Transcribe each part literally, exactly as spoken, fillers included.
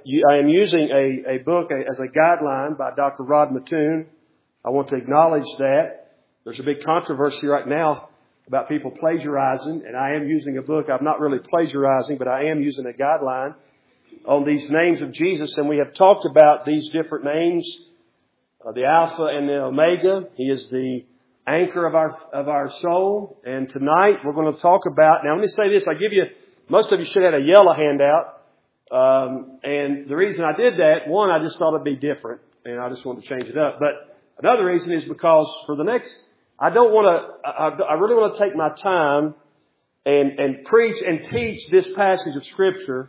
I am using a, a book as a guideline by Doctor Rod Mattoon. I want to acknowledge that. There's a big controversy right now about people plagiarizing, and I am using a book. I'm not really plagiarizing, but I am using a guideline on these names of Jesus, and we have talked about these different names, uh, the Alpha and the Omega. He is the anchor of our of our soul, and tonight we're going to talk about. Now, let me say this: I give you most of you should have had a yellow handout, um, and the reason I did that, one, I just thought it'd be different, and I just wanted to change it up. But another reason is because for the next, I don't want to. I, I really want to take my time and and preach and teach this passage of Scripture,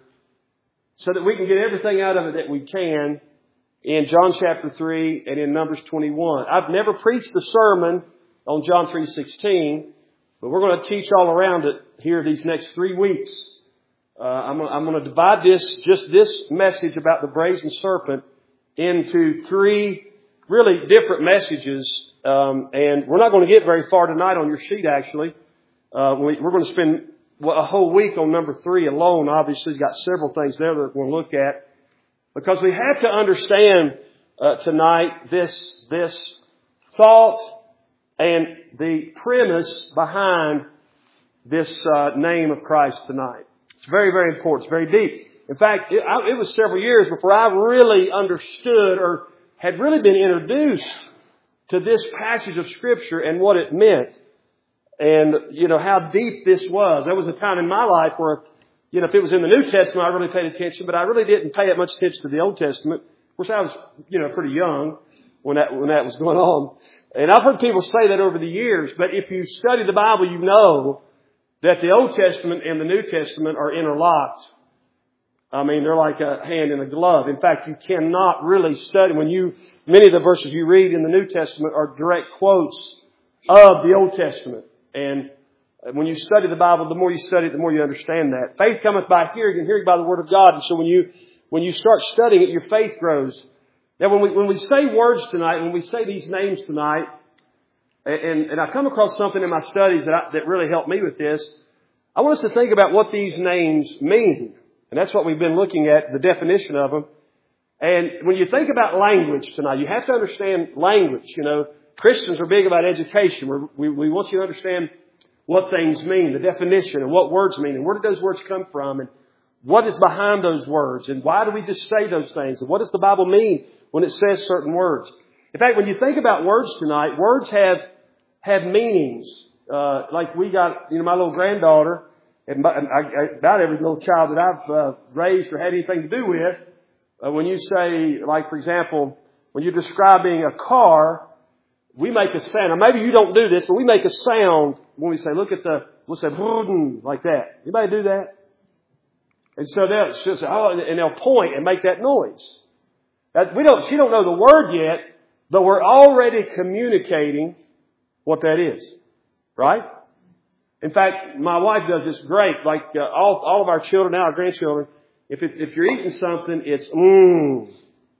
so that we can get everything out of it that we can in John chapter three and in Numbers twenty-one. I've never preached the sermon on John three sixteen, but we're going to teach all around it here these next three weeks. Uh, I'm, I'm going to divide this, just this message about the brazen serpent, into three really different messages. Um, and we're not going to get very far tonight on your sheet, actually. Uh, we, we're going to spend a whole week on number three alone. Obviously, he's got several things there that we're going to look at, because we have to understand uh, tonight this this thought and the premise behind this uh, name of Christ tonight. It's very, very important. It's very deep. In fact, it, I, it was several years before I really understood or had really been introduced to this passage of Scripture and what it meant. And, you know, how deep this was. There was a time in my life where, you know, if it was in the New Testament, I really paid attention, but I really didn't pay much attention to the Old Testament. Of course, I was, you know, pretty young when that, when that was going on. And I've heard people say that over the years, but if you study the Bible, you know that the Old Testament and the New Testament are interlocked. I mean, they're like a hand in a glove. In fact, you cannot really study when you, many of the verses you read in the New Testament are direct quotes of the Old Testament. And when you study the Bible, the more you study it, the more you understand that. Faith cometh by hearing, and hearing by the Word of God. And so when you, when you start studying it, your faith grows. Now, when we, when we say words tonight, when we say these names tonight, and, and I come across something in my studies that I, that really helped me with this, I want us to think about what these names mean. And that's what we've been looking at, the definition of them. And when you think about language tonight, you have to understand language. You know, Christians are big about education. We're, we we want you to understand what things mean, the definition, and what words mean, and where did those words come from, and what is behind those words, and why do we just say those things, and what does the Bible mean when it says certain words. In fact, when you think about words tonight, words have have meanings. Uh, like we got, you know, my little granddaughter, and my, I, about every little child that I've uh, raised or had anything to do with, uh, when you say, like, for example, when you're describing a car, we make a sound. Now, maybe you don't do this, but we make a sound when we say, look at the, we'll say, like that. Anybody do that? And so they'll, she'll say, oh, and they'll point and make that noise. That, we don't, she don't know the word yet, but we're already communicating what that is. Right? In fact, my wife does this great. Like uh, all, all of our children, now our grandchildren, if it, if you're eating something, it's mmm,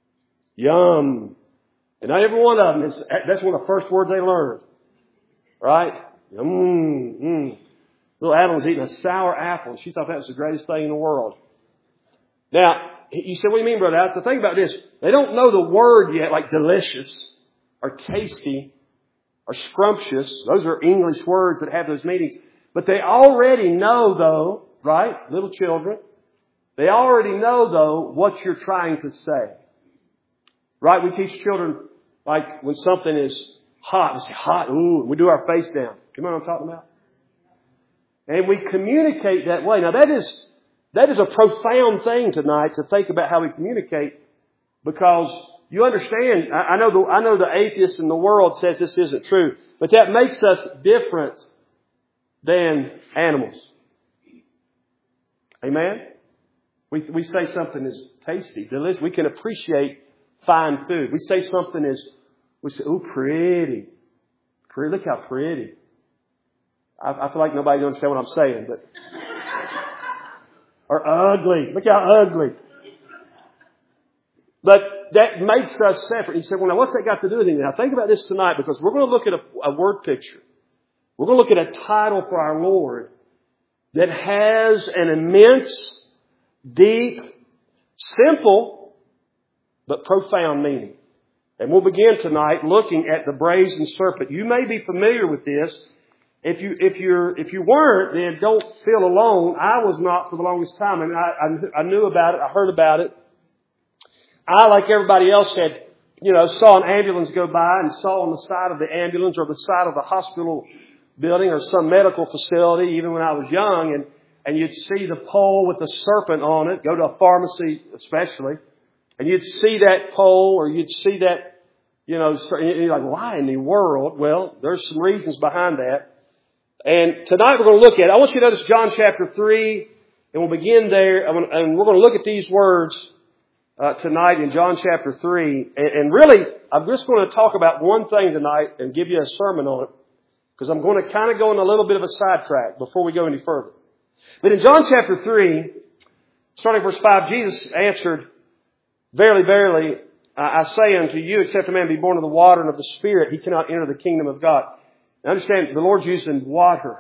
yum. And not every one of them, is, that's one of the first words they learn. Right? Mmm, mmm. Little Adam was eating a sour apple, and she thought that was the greatest thing in the world. Now, you said, what do you mean, Brother Alice? The thing about this, they don't know the word yet, like delicious, or tasty, or scrumptious. Those are English words that have those meanings. But they already know, though, right? Little children. They already know, though, what you're trying to say. Right? We teach children, like, when something is hot, we say, hot, ooh, we do our face down. You know what I'm talking about? And we communicate that way. Now, that is, that is a profound thing tonight to think about how we communicate, because you understand, I, I know the, I know the atheists in the world says this isn't true, but that makes us different than animals. Amen? We, we say something is tasty, delicious. We can appreciate fine food. We say something is, we say, ooh, pretty. Pretty. Look how pretty. I, I feel like nobody understands what I'm saying, but. Or ugly. Look how ugly. But that makes us separate. He said, well, now what's that got to do with anything? Now think about this tonight, because we're going to look at a, a word picture. We're going to look at a title for our Lord that has an immense, deep, Simple, but profound meaning. And we'll begin tonight looking at the brazen serpent. You may be familiar with this. If you, if you're, if you weren't, then don't feel alone. I was not for the longest time. I mean, I, I, I knew about it. I heard about it. I, like everybody else, had, you know, saw an ambulance go by and saw on the side of the ambulance or the side of the hospital building or some medical facility, even when I was young, and, and you'd see the pole with the serpent on it, go to a pharmacy especially, and you'd see that pole or you'd see that, you know, and you're like, why in the world? Well, there's some reasons behind that. And tonight we're going to look at, I want you to notice John chapter three, and we'll begin there, and we're going to look at these words uh, tonight in John chapter three. And, and really, I'm just going to talk about one thing tonight and give you a sermon on it, because I'm going to kind of go on a little bit of a sidetrack before we go any further. But in John chapter three, starting verse five, Jesus answered, Verily, verily, I say unto you, except a man be born of the water and of the Spirit, he cannot enter the kingdom of God. Now understand, the Lord's using water.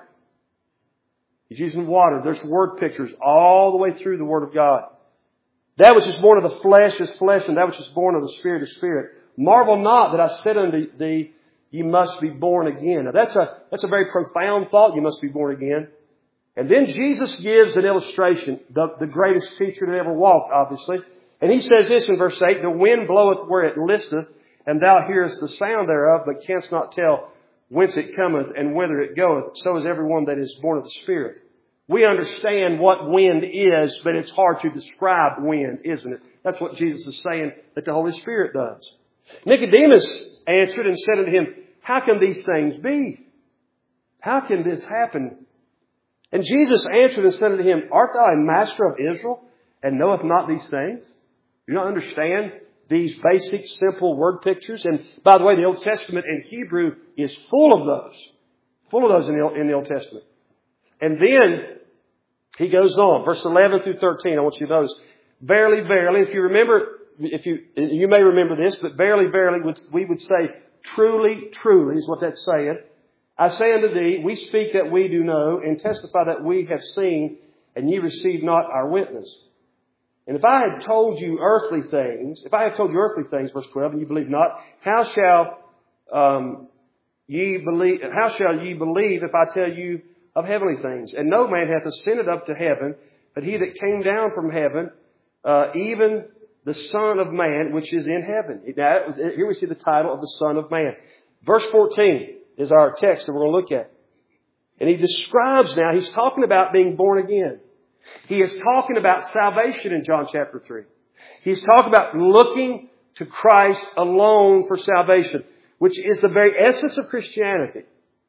He's using water. There's word pictures all the way through the Word of God. That which is born of the flesh is flesh, and that which is born of the Spirit is spirit. Marvel not that I said unto thee, ye must be born again. Now that's a, that's a very profound thought, you must be born again. And then Jesus gives an illustration, the, the greatest teacher that ever walked, obviously. And he says this in verse eight, the wind bloweth where it listeth, and thou hearest the sound thereof, but canst not tell whence it cometh and whither it goeth. So is everyone that is born of the Spirit. We understand what wind is, but it's hard to describe wind, isn't it? That's what Jesus is saying that the Holy Spirit does. Nicodemus answered and said unto him, how can these things be? How can this happen? And Jesus answered and said unto him, art thou a master of Israel, and knoweth not these things? Do you not understand these basic, simple word pictures? And by the way, the Old Testament in Hebrew is full of those. Full of those in the, in the Old Testament. And then he goes on, verse eleven through thirteen. I want you to notice, verily, verily, if you remember, if you, you may remember this, but verily, verily, we would say, truly, truly is what that's saying. I say unto thee, we speak that we do know, and testify that we have seen, and ye receive not our witness. And if I had told you earthly things, if I have told you earthly things, verse twelve, and you believe not, how shall um, ye believe? How shall ye believe if I tell you of heavenly things? And no man hath ascended up to heaven, but he that came down from heaven, uh, even the Son of Man, which is in heaven. Now, here we see the title of the Son of Man. Verse fourteen is our text that we're going to look at. And he describes now, he's talking about being born again. He is talking about salvation in John chapter three. He's talking about looking to Christ alone for salvation, which is the very essence of Christianity.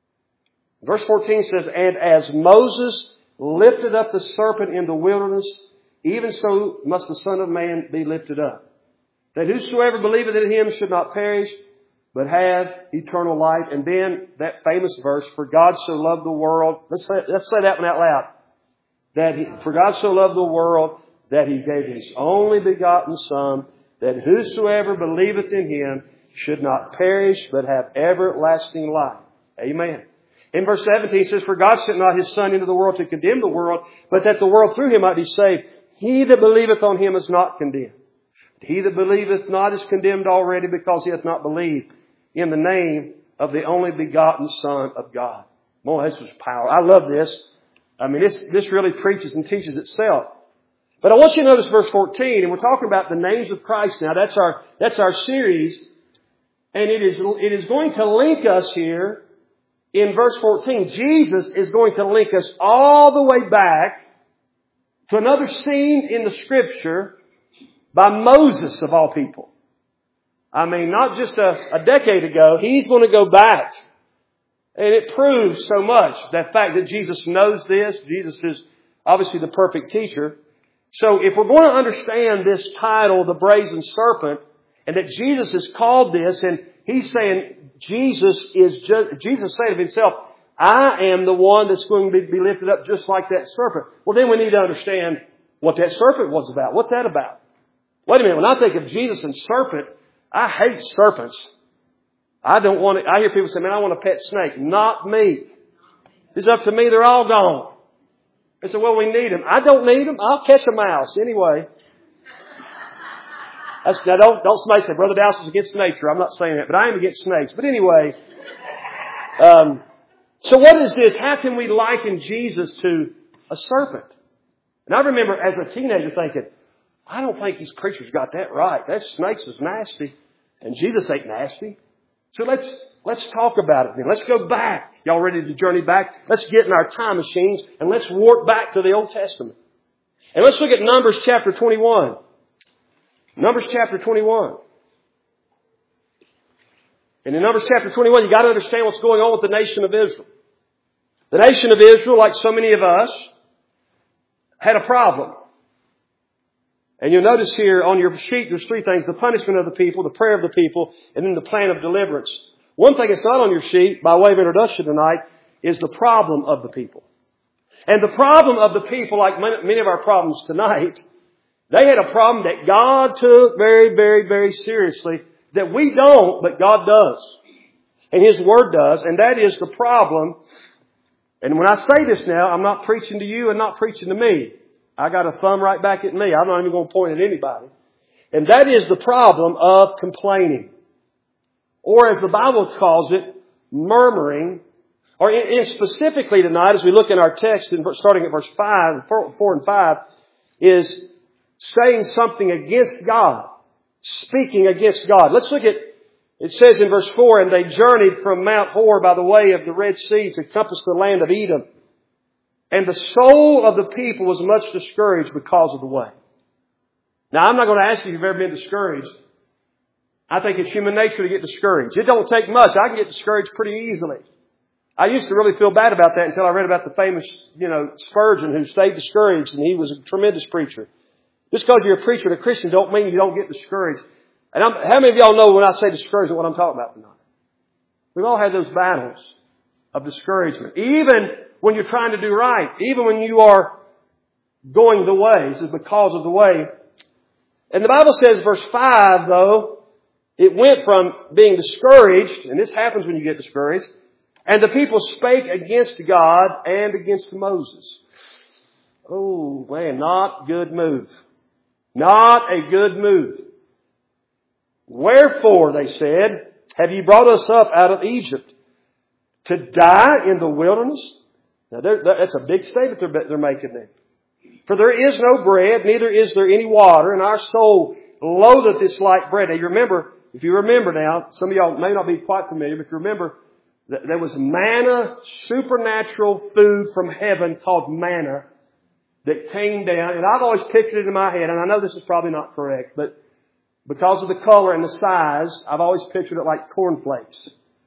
Verse fourteen says, and as Moses lifted up the serpent in the wilderness, even so must the Son of Man be lifted up, that whosoever believeth in him should not perish, but have eternal life. And then that famous verse, for God so loved the world. Let's say, let's say that one out loud. That he, for God so loved the world that he gave his only begotten Son, that whosoever believeth in him should not perish, but have everlasting life. Amen. In verse seventeen it says, for God sent not his Son into the world to condemn the world, but that the world through him might be saved. He that believeth on him is not condemned. He that believeth not is condemned already, because he hath not believed in the name of the only begotten Son of God. Boy, this was power. I love this. I mean, this, this really preaches and teaches itself. But I want you to notice verse fourteen, and we're talking about the names of Christ now. That's our, that's our series. And it is, it is going to link us here in verse fourteen. Jesus is going to link us all the way back to another scene in the Scripture by Moses, of all people. I mean, not just a, a decade ago. He's going to go back. And it proves so much, that fact that Jesus knows this. Jesus is obviously the perfect teacher. So if we're going to understand this title, the brazen serpent, and that Jesus is called this, and he's saying Jesus is just, Jesus said of himself, I am the one that's going to be lifted up just like that serpent. Well, then we need to understand what that serpent was about. What's that about? Wait a minute. When I think of Jesus and serpent, I hate serpents. I don't want to, I hear people say, man, I want a pet snake. Not me. It's up to me. They're all gone. They say, well, we need them. I don't need them. I'll catch a mouse anyway. That's, now don't, don't somebody say, Brother Dowson's against nature. I'm not saying that, but I am against snakes. But anyway, um, so what is this? How can we liken Jesus to a serpent? And I remember as a teenager thinking, I don't think these preachers got that right. That snakes is nasty. And Jesus ain't nasty. So let's, let's talk about it then. Let's go back. Y'all ready to journey back? Let's get in our time machines and let's warp back to the Old Testament. And let's look at Numbers chapter twenty-one. Numbers chapter twenty-one. And in Numbers chapter twenty-one, you got to understand what's going on with the nation of Israel. The nation of Israel, like so many of us, had a problem. And you'll notice here on your sheet, there's three things. The punishment of the people, the prayer of the people, and then the plan of deliverance. One thing that's not on your sheet, by way of introduction tonight, is the problem of the people. And the problem of the people, like many of our problems tonight, they had a problem that God took very, very, very seriously, that we don't, but God does. And His Word does, and that is the problem. And when I say this now, I'm not preaching to you and not preaching to me. I got a thumb right back at me. I'm not even going to point at anybody. And that is the problem of complaining. Or as the Bible calls it, murmuring. Or in, in specifically tonight, as we look in our text, in, starting at verse five, four, four and five, is saying something against God. Speaking against God. Let's look at, it says in verse four, and they journeyed from Mount Hor by the way of the Red Sea to compass the land of Edom. And the soul of the people was much discouraged because of the way. Now, I'm not going to ask you if you've ever been discouraged. I think it's human nature to get discouraged. It don't take much. I can get discouraged pretty easily. I used to really feel bad about that until I read about the famous, you know, Spurgeon who stayed discouraged, and he was a tremendous preacher. Just because you're a preacher and a Christian don't mean you don't get discouraged. And I'm, how many of y'all know when I say discouragement what I'm talking about tonight? We've all had those battles of discouragement. Even when you're trying to do right. Even when you are going the way. This is because of the way. And the Bible says, verse five, though, it went from being discouraged, and this happens when you get discouraged, and the people spake against God and against Moses. Oh, man, not good move. Not a good move. Wherefore, they said, have ye brought us up out of Egypt to die in the wilderness? Now, that's a big statement they're, they're making there. For there is no bread, neither is there any water, and our soul loatheth this light bread. Now, you remember, if you remember now, some of y'all may not be quite familiar, but you remember that there was manna, supernatural food from heaven called manna that came down. And I've always pictured it in my head, and I know this is probably not correct, but because of the color and the size, I've always pictured it like cornflakes.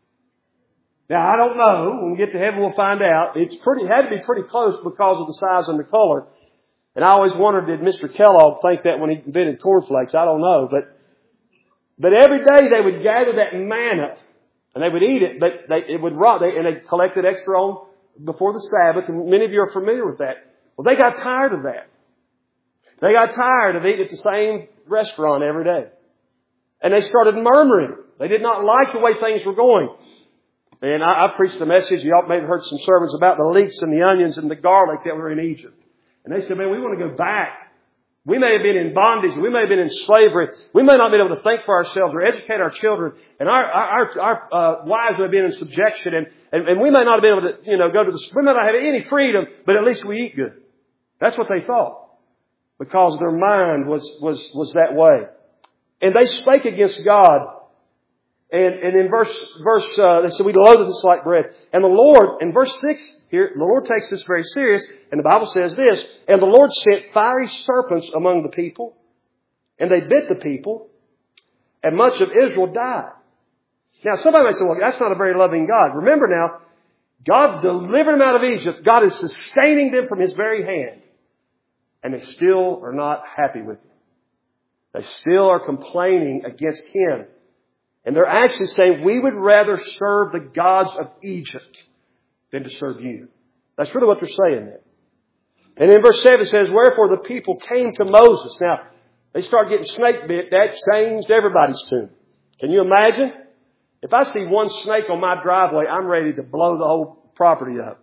Now, I don't know. When we get to heaven, we'll find out. It's pretty, it had to be pretty close because of the size and the color. And I always wondered, did Mister Kellogg think that when he invented cornflakes? I don't know. But, but every day they would gather that manna and they would eat it, but they, it would rot. They, and they collected extra on before the Sabbath. And many of you are familiar with that. Well, they got tired of that. They got tired of eating at the same restaurant every day. And they started murmuring. They did not like the way things were going. And I, I preached a message, y'all may have heard some sermons about the leeks and the onions and the garlic that were in Egypt. And they said, man, we want to go back. We may have been in bondage. We may have been in slavery. We may not be able to think for ourselves or educate our children. And our, our, our uh, wives may have been in subjection. And, and, and we may not have been able to, you know, go to the, we may not have any freedom, but at least we eat good. That's what they thought. Because their mind was, was, was that way. And they spake against God. And, and in verse, verse, uh, they said, we loathe this like bread. And the Lord, in verse six here, the Lord takes this very serious. And the Bible says this, and the Lord sent fiery serpents among the people, and they bit the people, and much of Israel died. Now, somebody may say, well, that's not a very loving God. Remember now, God delivered them out of Egypt. God is sustaining them from His very hand. And they still are not happy with Him. They still are complaining against Him. And they're actually saying, we would rather serve the gods of Egypt than to serve you. That's really what they're saying there. And in verse seven it says, wherefore the people came to Moses. Now, they start getting snake bit. That changed everybody's tune. Can you imagine? If I see one snake on my driveway, I'm ready to blow the whole property up.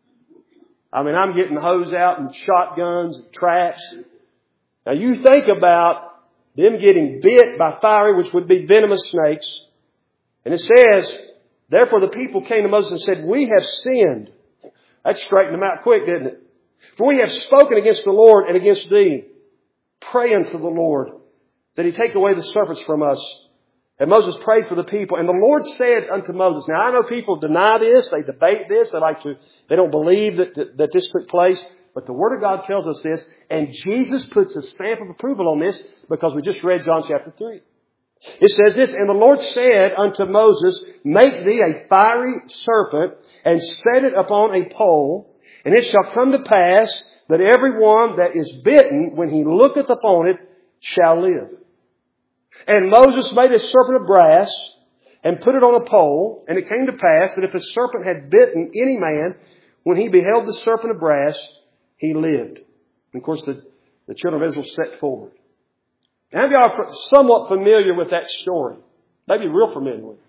I mean, I'm getting hose out and shotguns and traps. Now, you think about them getting bit by fiery, which would be venomous snakes. And it says, therefore the people came to Moses and said, we have sinned. That straightened them out quick, didn't it? For we have spoken against the Lord and against thee. Pray unto the Lord that he take away the serpents from us. And Moses prayed for the people. And the Lord said unto Moses, now I know people deny this, they debate this, they like to, they don't believe that, that, that this took place. But the Word of God tells us this, and Jesus puts a stamp of approval on this because we just read John chapter three. It says this, and the Lord said unto Moses, make thee a fiery serpent and set it upon a pole, and it shall come to pass that every one that is bitten, when he looketh upon it, shall live. And Moses made a serpent of brass and put it on a pole, and it came to pass that if a serpent had bitten any man, when he beheld the serpent of brass, he lived. And of course, the, the children of Israel set forward. Now, have y'all are somewhat familiar with that story? Maybe real familiar with it.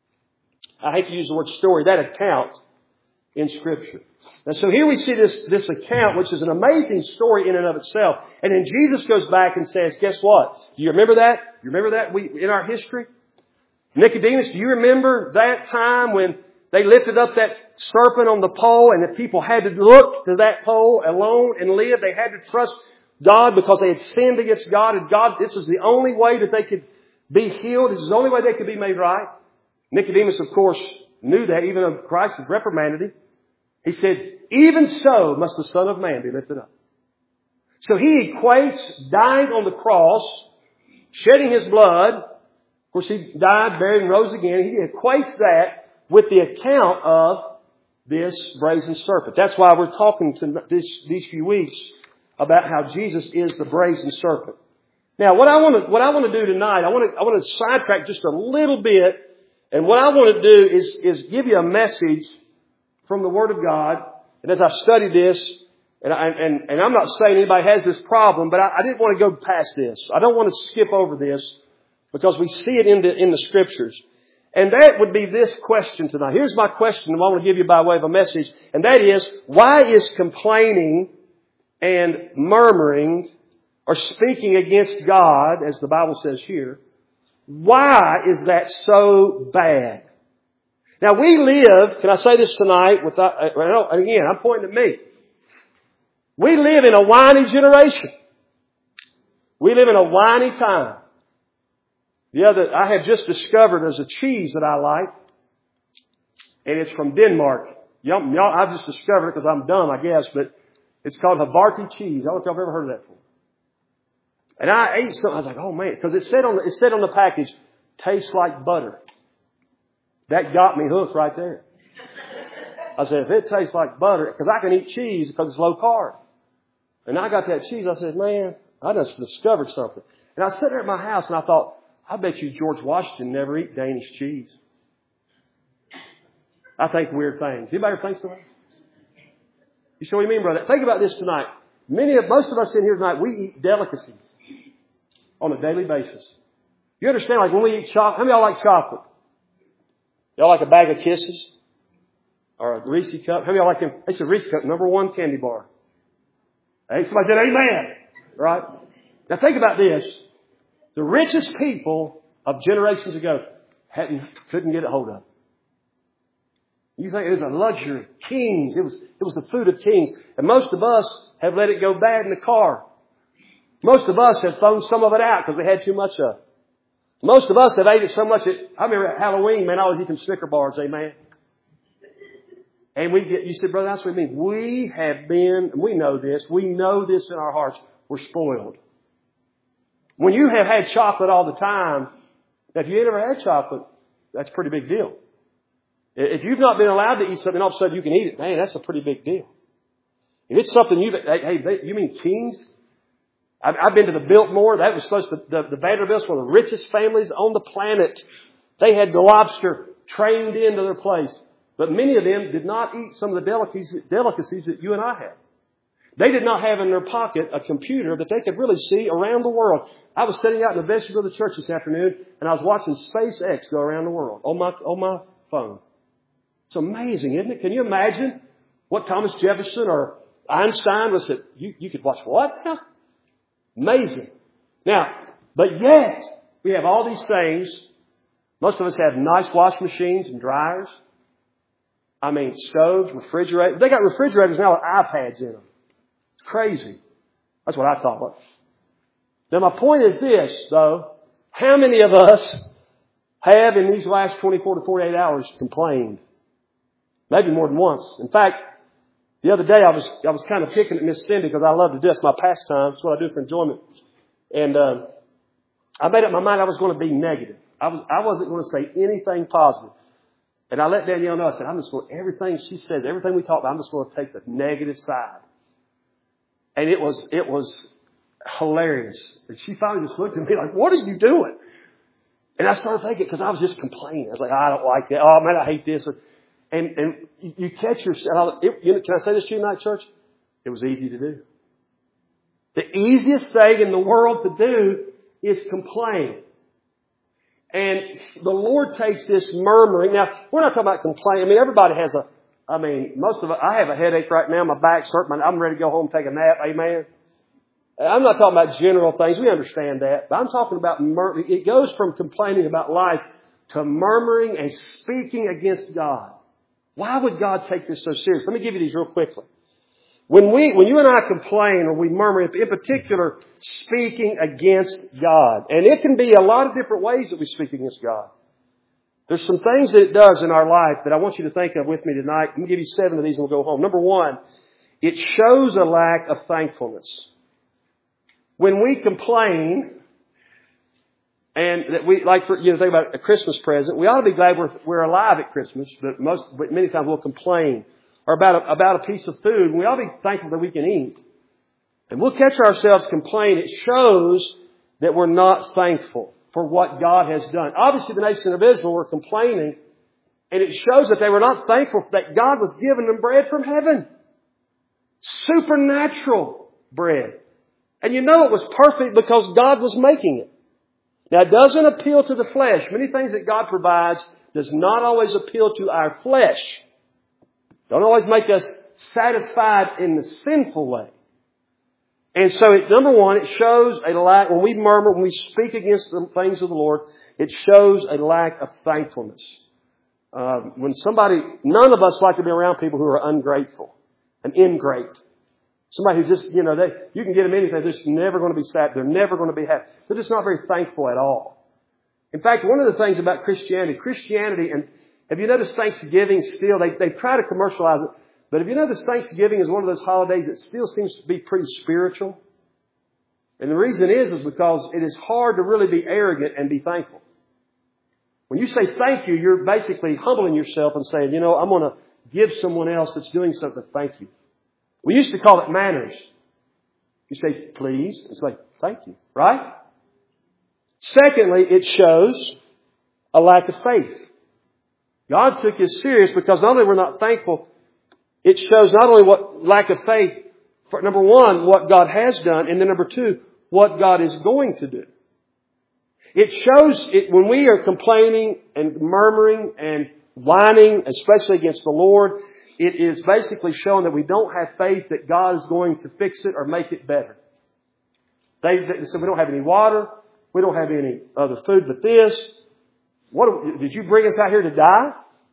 I hate to use the word story, that account in Scripture. And so here we see this, this account, which is an amazing story in and of itself. And then Jesus goes back and says, guess what? Do you remember that? You remember that we, in our history? Nicodemus, do you remember that time when they lifted up that serpent on the pole and the people had to look to that pole alone and live? They had to trust God because they had sinned against God. And God, this was the only way that they could be healed. This is the only way they could be made right. Nicodemus, of course, knew that even though Christ had reprimanded him. He said, even so must the Son of Man be lifted up. So he equates dying on the cross, shedding his blood. Of course, he died, buried, and rose again. He equates that with the account of this brazen serpent. That's why we're talking to this, these few weeks about how Jesus is the brazen serpent. Now, what I want to what I want to do tonight, I want to I want to sidetrack just a little bit, and what I want to do is is give you a message from the Word of God. And as I study this, and I, and and I'm not saying anybody has this problem, but I, I didn't want to go past this. I don't want to skip over this because we see it in the in the Scriptures. And that would be this question tonight. Here's my question I want to give you by way of a message. And that is, why is complaining and murmuring or speaking against God, as the Bible says here, why is that so bad? Now we live, can I say this tonight without, again, I'm pointing at me. We live in a whiny generation. We live in a whiny time. The other, I have just discovered there's a cheese that I like, and it's from Denmark. Y'all, y'all, I've just discovered it because I'm dumb, I guess, but it's called Havarti cheese. I don't know if y'all have ever heard of that before. And I ate something. I was like, oh man, because it said on the, it said on the package, tastes like butter. That got me hooked right there. I said, if it tastes like butter, because I can eat cheese because it's low carb. And I got that cheese. I said, man, I just discovered something. And I was sitting there at my house and I thought, I bet you George Washington never eat Danish cheese. I think weird things. Anybody ever think so? You see what I mean, brother? Think about this tonight. Many of, most of us in here tonight, we eat delicacies on a daily basis. You understand, like when we eat chocolate, how many of y'all like chocolate? Y'all like a bag of Kisses? Or a Reese cup? How many of y'all like them? They said Reese cup, number one candy bar. Hey, somebody said amen. Right? Now think about this. The richest people of generations ago hadn't, couldn't get a hold of it. You think it was a luxury. Kings. It was, it was the food of kings. And most of us have let it go bad in the car. Most of us have thrown some of it out because we had too much of it. Most of us have ate it so much that, I remember at Halloween, man, I was eating Snicker bars, amen. And we get, you said, brother, that's what I mean. We have been, we know this, we know this in our hearts, we're spoiled. When you have had chocolate all the time, if you ain't ever had chocolate, that's a pretty big deal. If you've not been allowed to eat something, all of a sudden you can eat it, man, that's a pretty big deal. If it's something you've, hey, hey you mean Kings? I've, I've been to the Biltmore. That was supposed to, the, the Vanderbilts were the richest families on the planet. They had the lobster trained into their place. But many of them did not eat some of the delicacies, delicacies that you and I have. They did not have in their pocket a computer that they could really see around the world. I was sitting out in the vestibule of the church this afternoon, and I was watching SpaceX go around the world on my, on my phone. It's amazing, isn't it? Can you imagine what Thomas Jefferson or Einstein was said? You, you could watch what now? Amazing. Now, But yet, we have all these things. Most of us have nice wash machines and dryers. I mean, stoves, refrigerators. They got refrigerators now with iPads in them. It's crazy. That's what I thought. Now, my point is this, though. How many of us have, in these last twenty-four to forty-eight hours, complained? Maybe more than once. In fact, the other day I was I was kind of picking at Miss Cindy because I love to do. It's my pastime. It's what I do for enjoyment. And uh, I made up my mind I was going to be negative. I was I wasn't going to say anything positive. And I let Danielle know. I said, I'm just going to, everything she says, everything we talk about, I'm just going to take the negative side. And it was it was hilarious. And she finally just looked at me like, what are you doing? And I started thinking, because I was just complaining. I was like, I don't like that. Oh, man, I hate this. And and you catch yourself. It, you know, can I say this to you tonight, church? It was easy to do. The easiest thing in the world to do is complain. And the Lord takes this murmuring. Now, we're not talking about complaining. I mean, everybody has a, I mean, most of it, I have a headache right now. My back's hurting. I'm ready to go home and take a nap. Amen. I'm not talking about general things. We understand that. But I'm talking about mur- it goes from complaining about life to murmuring and speaking against God. Why would God take this so serious? Let me give you these real quickly. When we, when you and I complain or we murmur, in particular, speaking against God. And it can be a lot of different ways that we speak against God. There's some things that it does in our life that I want you to think of with me tonight. I'm going to give you seven of these and we'll go home. Number one, it shows a lack of thankfulness. When we complain, and that we like for you know think about a Christmas present, we ought to be glad we're we're alive at Christmas. But most, but many times we'll complain, or about a, about a piece of food. And we ought to be thankful that we can eat. And we'll catch ourselves complain. It shows that we're not thankful for what God has done. Obviously, the nation of Israel were complaining, and it shows that they were not thankful that God was giving them bread from heaven, supernatural bread. And you know it was perfect because God was making it. Now, it doesn't appeal to the flesh. Many things that God provides does not always appeal to our flesh. Don't always make us satisfied in the sinful way. And so, it, number one, it shows a lack, when we murmur, when we speak against the things of the Lord, it shows a lack of thankfulness. Uh, when somebody, none of us like to be around people who are ungrateful and ingrate. Somebody who just, you know, they, you can get them anything. They're just never going to be sad. They're never going to be happy. They're just not very thankful at all. In fact, one of the things about Christianity, Christianity, and have you noticed Thanksgiving still, they, they try to commercialize it, but have you noticed Thanksgiving is one of those holidays that still seems to be pretty spiritual? And the reason is, is because it is hard to really be arrogant and be thankful. When you say thank you, you're basically humbling yourself and saying, you know, I'm going to give someone else that's doing something thank you. We used to call it manners. You say, please. It's like, thank you. Right? Secondly, it shows a lack of faith. God took this serious because not only we're not thankful, it shows not only what lack of faith, for number one, what God has done, and then number two, what God is going to do. It shows it when we are complaining and murmuring and whining, especially against the Lord, it is basically showing that we don't have faith that God is going to fix it or make it better. They, they said, we don't have any water. We don't have any other food but this. What did you bring us out here to die?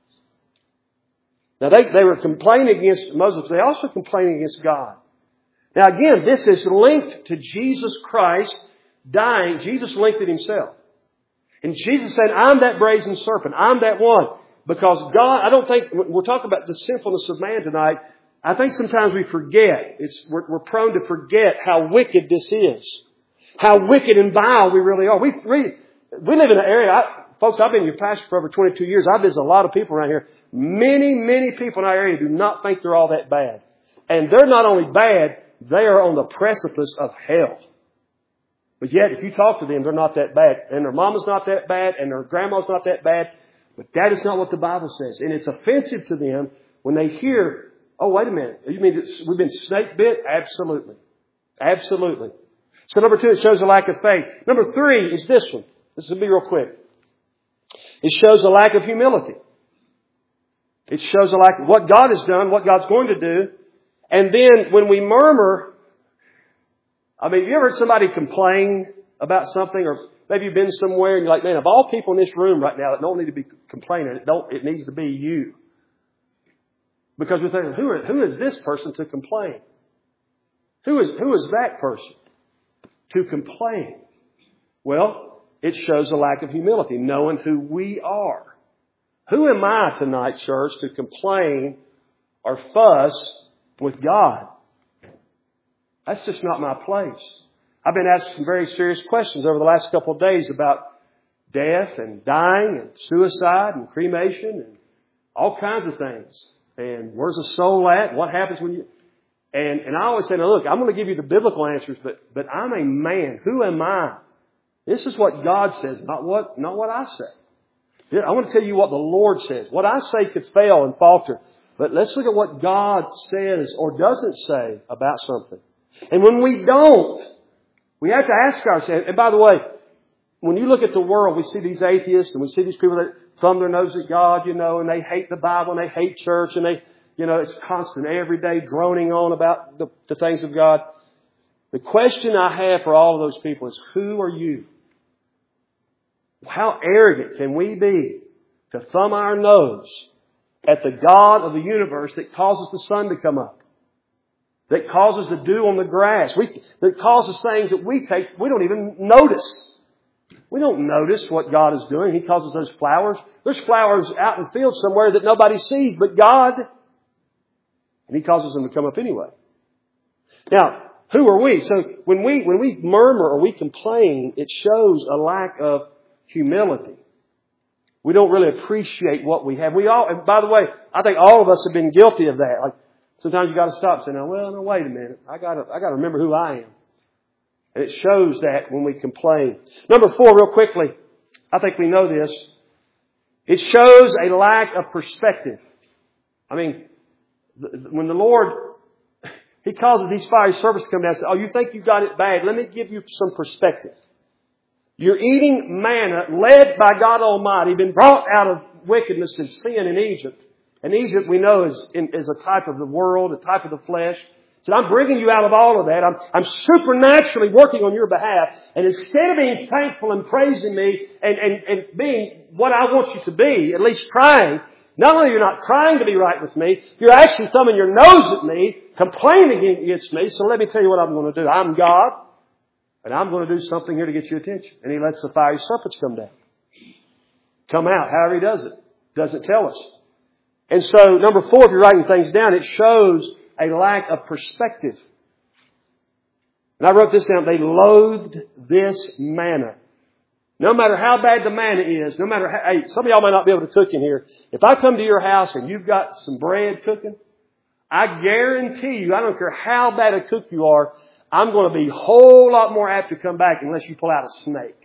Now, they, they were complaining against Moses. They also complaining against God. Now, again, this is linked to Jesus Christ dying. Jesus linked it himself. And Jesus said, I'm that brazen serpent. I'm that one. Because God, I don't think, we're talking about the sinfulness of man tonight. I think sometimes we forget. It's, we're, we're prone to forget how wicked this is. How wicked and vile we really are. We, we, we live in an area, I, folks, I've been your pastor for over twenty-two years. I visit a lot of people around here. Many, many people in our area do not think they're all that bad. And they're not only bad, they are on the precipice of hell. But yet, if you talk to them, they're not that bad. And their mama's not that bad, and their grandma's not that bad. But that is not what the Bible says. And it's offensive to them when they hear, oh, wait a minute. You mean we've been snake bit? Absolutely. Absolutely. So number two, it shows a lack of faith. Number three is this one. This will be real quick. It shows a lack of humility. It shows a lack of what God has done, what God's going to do. And then when we murmur, I mean, have you ever heard somebody complain about something, or maybe you've been somewhere and you're like, man, of all people in this room right now that don't need to be complaining, it don't, it needs to be you. Because we're thinking, who, are, who is this person to complain? Who is, who is that person to complain? Well, it shows a lack of humility, knowing who we are. Who am I tonight, church, to complain or fuss with God? That's just not my place. I've been asked some very serious questions over the last couple of days about death and dying and suicide and cremation and all kinds of things. And where's the soul at? What happens when you... And, and I always say, now look, I'm going to give you the biblical answers, but, but I'm a man. Who am I? This is what God says, not what, not what I say. I want to tell you what the Lord says. What I say could fail and falter. But let's look at what God says or doesn't say about something. And when we don't, we have to ask ourselves, and by the way, when you look at the world, we see these atheists and we see these people that thumb their nose at God, you know, and they hate the Bible and they hate church and they, you know, it's constant every day droning on about the, the things of God. The question I have for all of those people is, who are you? How arrogant can we be to thumb our nose at the God of the universe that causes the sun to come up, that causes the dew on the grass, we, that causes things that we take, we don't even notice. We don't notice what God is doing. He causes those flowers. There's flowers out in the field somewhere that nobody sees but God. And He causes them to come up anyway. Now, who are we? So when we, when we murmur or we complain, it shows a lack of humility. We don't really appreciate what we have. We all, and by the way, I think all of us have been guilty of that. Like sometimes you got to stop and say, "Now, well, no, wait a minute. I got to, I got to remember who I am." And it shows that when we complain. Number four, real quickly, I think we know this. It shows a lack of perspective. I mean, when the Lord, He causes these fiery serpents to come down and say, "Oh, you think you got it bad? Let me give you some perspective. You're eating manna led by God Almighty, been brought out of wickedness and sin in Egypt. And Egypt, we know, is, is a type of the world, a type of the flesh. So I'm bringing you out of all of that. I'm, I'm supernaturally working on your behalf. And instead of being thankful and praising me and, and, and being what I want you to be, at least trying, not only are you not trying to be right with me, you're actually thumbing your nose at me, complaining against me. So let me tell you what I'm going to do. I'm God. And I'm going to do something here to get your attention." And He lets the fiery serpents come down. Come out, however He does it. Doesn't tell us. And so, number four, if you're writing things down, it shows a lack of perspective. And I wrote this down. They loathed this manna. No matter how bad the manna is, no matter how, hey, some of y'all might not be able to cook in here. If I come to your house and you've got some bread cooking, I guarantee you, I don't care how bad a cook you are, I'm going to be a whole lot more apt to come back unless you pull out a snake.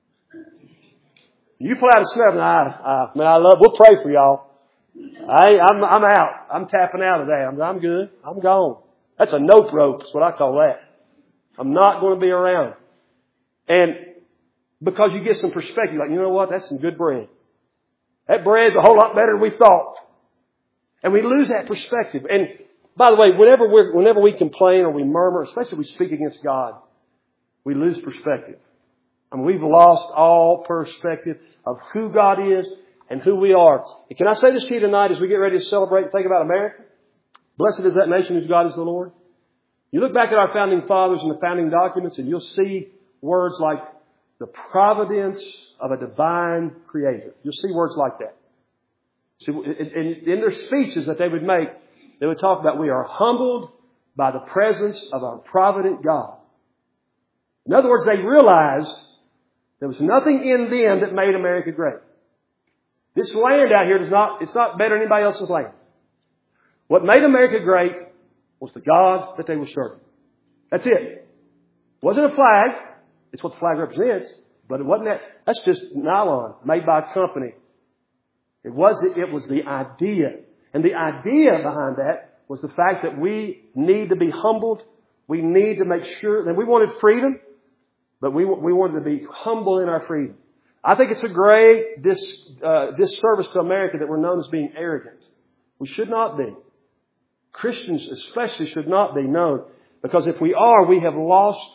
You pull out a snake, and I, I, man, I love, we'll pray for y'all. I, I'm, I'm out. I'm tapping out of that. I'm, I'm good. I'm gone. That's a nope rope. That's what I call that. I'm not going to be around. And because you get some perspective, like, you know what? That's some good bread. That bread's a whole lot better than we thought. And we lose that perspective. And by the way, whenever we whenever we complain or we murmur, especially if we speak against God, we lose perspective. I mean, we've lost all perspective of who God is and who we are. And can I say this to you tonight as we get ready to celebrate and think about America? Blessed is that nation whose God is the Lord. You look back at our founding fathers and the founding documents and you'll see words like the providence of a divine creator. You'll see words like that. See, in, in their speeches that they would make, they would talk about, we are humbled by the presence of our provident God. In other words, they realized there was nothing in them that made America great. This land out here does not, it's not better than anybody else's land. What made America great was the God that they were serving. That's it. It wasn't a flag. It's what the flag represents. But it wasn't that. That's just nylon made by a company. It was, it was the idea. And the idea behind that was the fact that we need to be humbled. We need to make sure that we wanted freedom, but we, we wanted to be humble in our freedom. I think it's a great dis, uh, disservice to America that we're known as being arrogant. We should not be. Christians especially should not be known, because if we are, we have lost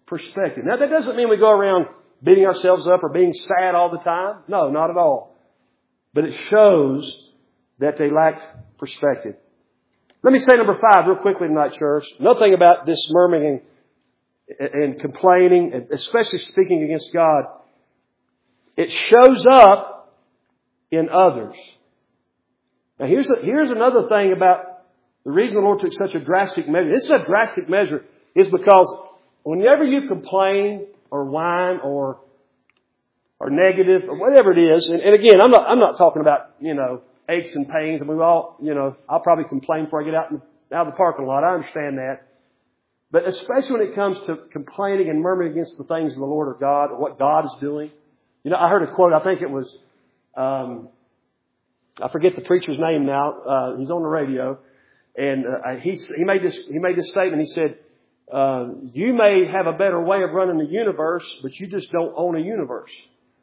perspective. Now, that doesn't mean we go around beating ourselves up or being sad all the time. No, not at all. But it shows that they lack perspective. Let me say number five real quickly tonight, church. Another thing about this murmuring and, and complaining, and especially speaking against God, it shows up in others. Now, here's a, here's another thing about the reason the Lord took such a drastic measure. This is a drastic measure is because whenever you complain or whine or or negative or whatever it is, and, and again, I'm not I'm not talking about, you know, aches and pains, and we all, you know, I'll probably complain before I get out, in, out of the parking lot. I understand that. But especially when it comes to complaining and murmuring against the things of the Lord or God or what God is doing. You know, I heard a quote, I think it was, um, I forget the preacher's name now. Uh, he's on the radio. And uh, he, he made this, he made this statement. He said, uh, you may have a better way of running the universe, but you just don't own a universe.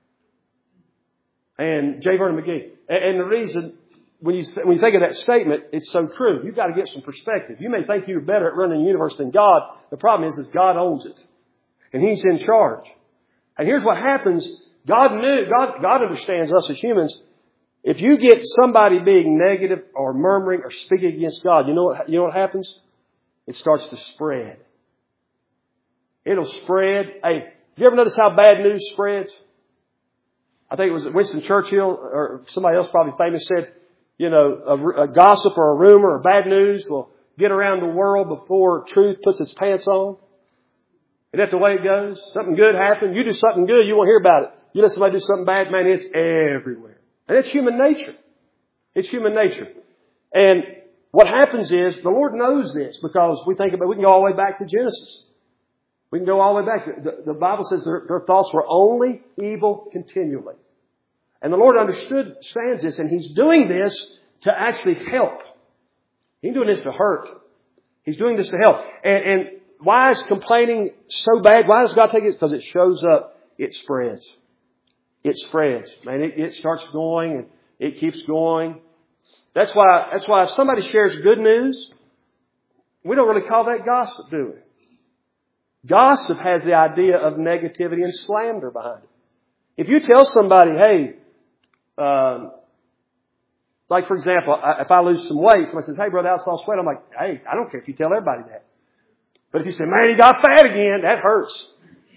And J. Vernon McGee. And, and the reason, when you, when you think of that statement, it's so true. You've got to get some perspective. You may think you're better at running the universe than God. The problem is, is God owns it. And He's in charge. And here's what happens. God knew, God, God understands us as humans. If you get somebody being negative or murmuring or speaking against God, you know what, you know what happens? It starts to spread. It'll spread. Hey, you ever notice how bad news spreads? I think it was Winston Churchill or somebody else probably famous said, you know, a, a gossip or a rumor or bad news will get around the world before truth puts its pants on. Isn't that the way it goes? Something good happened. You do something good, you won't hear about it. You let somebody do something bad, man, it's everywhere. And it's human nature. It's human nature. And what happens is, the Lord knows this because we think about, we can go all the way back to Genesis. We can go all the way back. The, the Bible says their, their thoughts were only evil continually. And the Lord understands this, and He's doing this to actually help. He ain't doing this to hurt. He's doing this to help. And, and why is complaining so bad? Why does God take it? Because it shows up. It spreads. It spreads. Man, it, it starts going and it keeps going. That's why, that's why if somebody shares good news, we don't really call that gossip, do we? Gossip has the idea of negativity and slander behind it. If you tell somebody, hey, um, like for example, I, if I lose some weight, somebody says, hey brother, I lost weight. I'm like, hey, I don't care if you tell everybody that. But if you say, man, he got fat again, that hurts.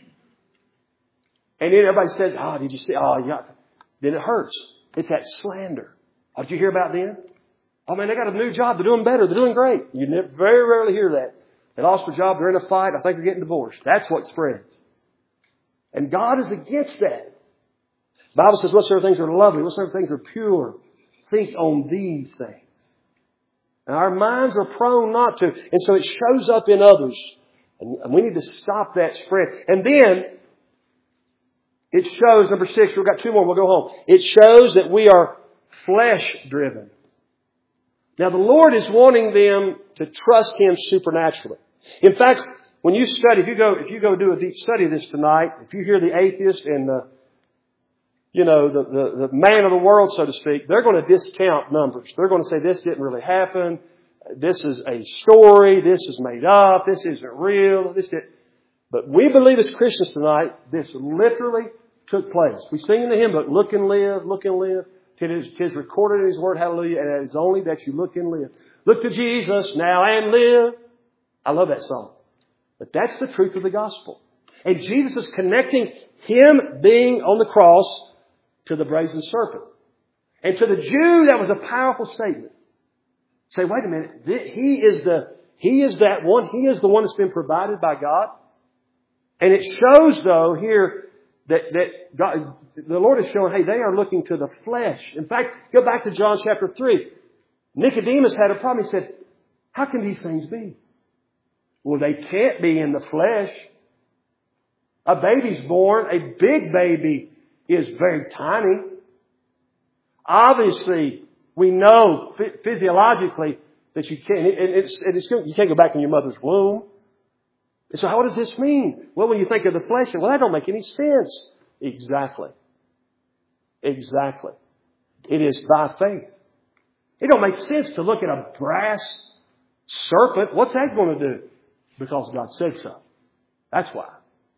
And then everybody says, oh, did you see? Oh, yeah. Then it hurts. It's that slander. Oh, did you hear about them? Oh, man, they got a new job. They're doing better. They're doing great. You never, very rarely hear that. They lost their job. They're in a fight. I think they're getting divorced. That's what spreads. And God is against that. The Bible says, whatsoever things are lovely, whatsoever things are pure, think on these things. And our minds are prone not to. And so it shows up in others. And we need to stop that spread. And then it shows, number six, we've got two more, we'll go home. It shows that we are flesh-driven. Now the Lord is wanting them to trust Him supernaturally. In fact, when you study, if you go, if you go do a deep study of this tonight, if you hear the atheist and the, you know, the, the, the man of the world, so to speak, they're going to discount numbers. They're going to say this didn't really happen. This is a story. This is made up. This isn't real. This did. But we believe as Christians tonight, this literally took place. We sing in the hymn book, look and live, look and live. It is, it is recorded in His Word, hallelujah, and it is only that you look and live. Look to Jesus now and live. I love that song. But that's the truth of the gospel. And Jesus is connecting Him being on the cross to the brazen serpent. And to the Jew, that was a powerful statement. Say, wait a minute, He is the, He is that one. He is the one that's been provided by God. And it shows, though, here that, that God, the Lord is showing, hey, they are looking to the flesh. In fact, go back to John chapter three. Nicodemus had a problem. He said, how can these things be? Well, they can't be in the flesh. A baby's born. A big baby is very tiny. Obviously, we know physiologically that you can't, and it's, and it's, you can't go back in your mother's womb. And so what does this mean? Well, when you think of the flesh, well, that don't make any sense. Exactly. Exactly. It is by faith. It don't make sense to look at a brass serpent. What's that going to do? Because God said so. That's why.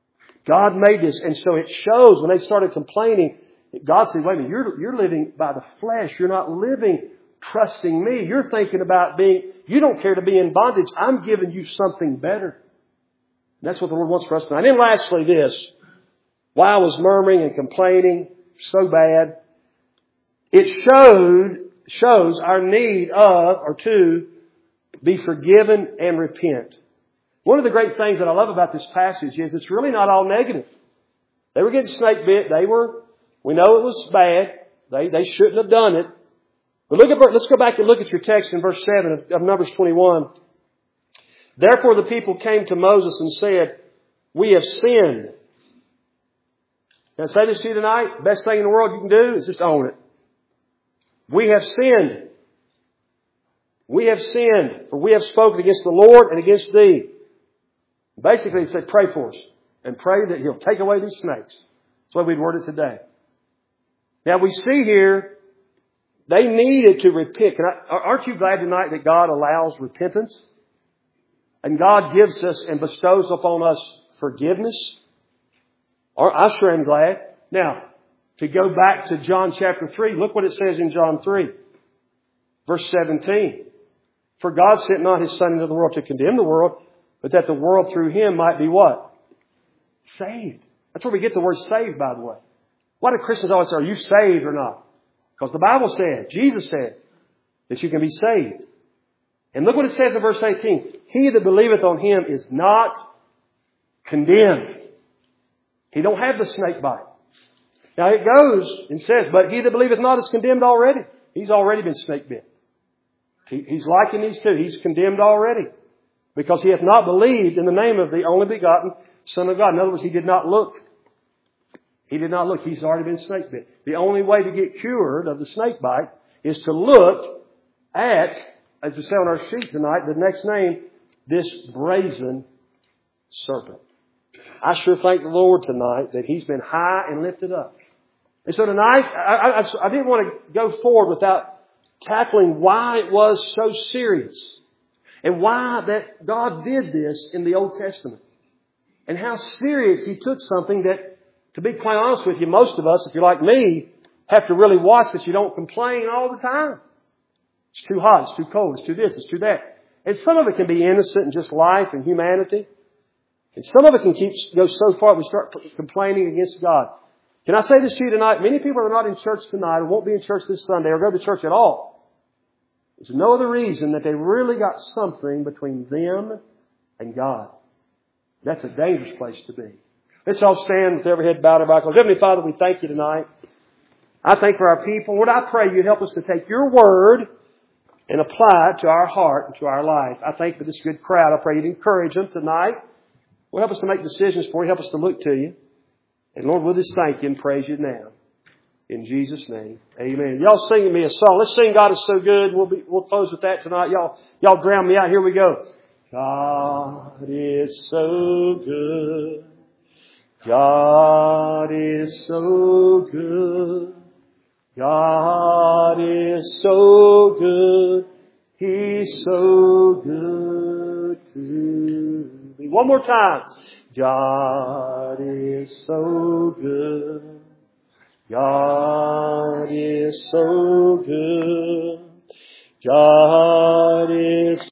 God made this. And so it shows when they started complaining, God said, wait a minute, you're, you're living by the flesh. You're not living trusting me. You're thinking about being, you don't care to be in bondage. I'm giving you something better. And that's what the Lord wants for us tonight. And then lastly this, while I was murmuring and complaining so bad, it showed, shows our need of, or to, be forgiven and repent. One of the great things that I love about this passage is it's really not all negative. They were getting snake bit. They were, we know it was bad. They, they shouldn't have done it. But look at, let's go back and look at your text in verse seven of, of Numbers twenty-one. Therefore the people came to Moses and said, we have sinned. Can I say this to you tonight? Best thing in the world you can do is just own it. We have sinned. We have sinned, for we have spoken against the Lord and against thee. Basically, he said, pray for us. And pray that He'll take away these snakes. That's why we'd word it today. Now we see here, they needed to repent. Can I, aren't you glad tonight that God allows repentance? And God gives us and bestows upon us forgiveness? I sure am glad. Now, to go back to John chapter three, look what it says in John three. Verse seventeen. For God sent not His Son into the world to condemn the world, but that the world through Him might be what? Saved. That's where we get the word saved, by the way. Why do Christians always say, are you saved or not? Because the Bible said, Jesus said, that you can be saved. And look what it says in verse eighteen. He that believeth on Him is not condemned. He don't have the snake bite. Now it goes and says, but he that believeth not is condemned already. He's already been snake bit. He, he's liking these two. He's condemned already. Because he hath not believed in the name of the only begotten Son of God. In other words, he did not look. He did not look. He's already been snake bit. The only way to get cured of the snake bite is to look at, as we say on our sheet tonight, the next name, this brazen serpent. I sure thank the Lord tonight that He's been high and lifted up. And so tonight, I, I, I didn't want to go forward without tackling why it was so serious. And why that God did this in the Old Testament. And how serious He took something that, to be quite honest with you, most of us, if you're like me, have to really watch that you don't complain all the time. It's too hot, it's too cold, it's too this, it's too that. And some of it can be innocent and just life and humanity. And some of it can keep go so far we start complaining against God. Can I say this to you tonight? Many people are not in church tonight or won't be in church this Sunday or go to church at all. There's no other reason that they really got something between them and God. That's a dangerous place to be. Let's all stand with every head bowed and every eye closed. Heavenly Father, we thank You tonight. I thank for our people. Lord, I pray You'd help us to take Your Word and apply it to our heart and to our life. I thank for this good crowd. I pray You'd encourage them tonight. Lord, help us to make decisions for You. Help us to look to You. And Lord, we'll just thank You and praise You now. In Jesus' name, amen. Y'all singing me a song. Let's sing God Is So Good. We'll be, we'll close with that tonight. Y'all, y'all drown me out. Here we go. God is so good. God is so good. God is so good. He's so good to me. One more time. God is so good. God is so good. God is